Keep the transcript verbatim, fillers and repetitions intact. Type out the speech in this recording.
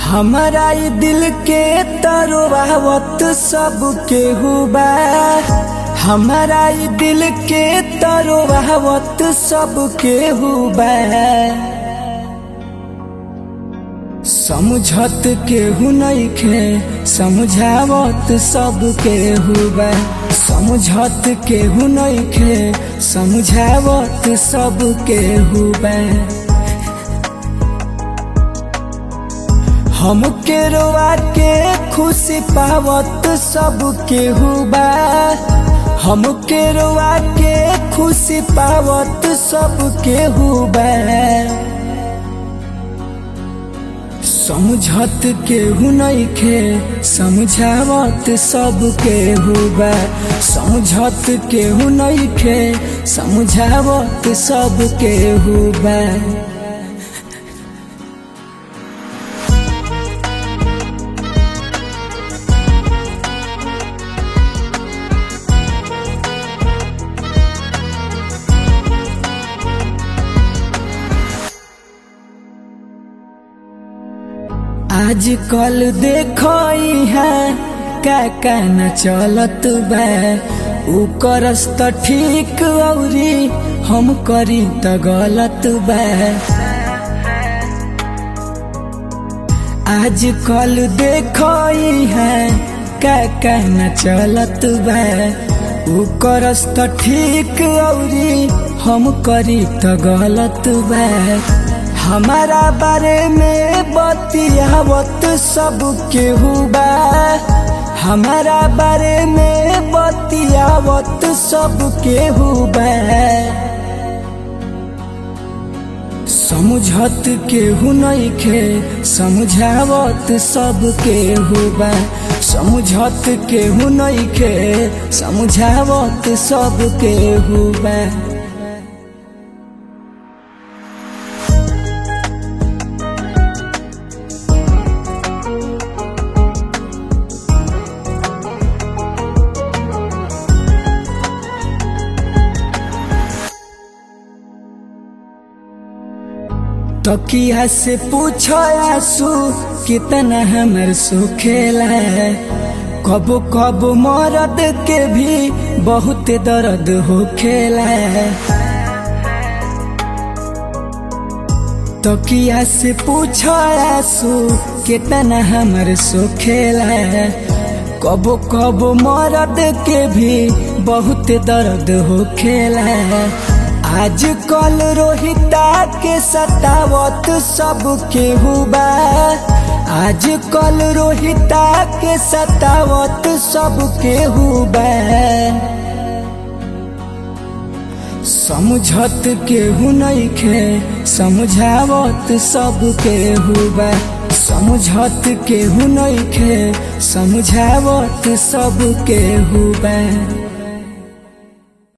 हमारा ई दिल के तरोवावत सब केहू बा। हमारा ई दिल के तरोवावत सब केहू बा। समझत केहू नइखे समझावत सब केहू बा। समझत केहू नइखे समझावत सब केहू बा। हमके रोवा के खुशी पावत सब केहू बा। हमके रोवा के खुशी पावत सब केहू बा। समझत केहू नइखे समझावत सब केहू बा। समझत केहू नइखे समझावत सब केहू बा। आज कल देखो यहाँ का का न चलत बा। ऊ करस त ठीक औरी हम करी त गलत बा। आज कल देखो यहाँ का का न चलत बा। ऊ करस त ठीक औरी हम करी त गलत बा। हमारा बारे में बतियावत सब केहू बा। हमारा बारे में बतियावत सब केहू बा। समझत केहू नइखे समझावत सब केहू बा। समझत केहू नइखे समझावत सब केहू बा। तकिया से पूछो आंसू कितना हमर सुखेला। कबो कबो मरद के भी बहुत दर्द होखेला। तकिया से पूछो आंसू कितना हमर सुखेला। कबो कबो मरद के भी बहुत दर्द होखेला। आज कल रोहिता के सतावत सब केहू बा। आज कल रोहिता के सतावत सब केहू बा। समझत केहू नइखे समझावत सब केहू बा। समझत केहू नइखे समझावत सब केहू बा।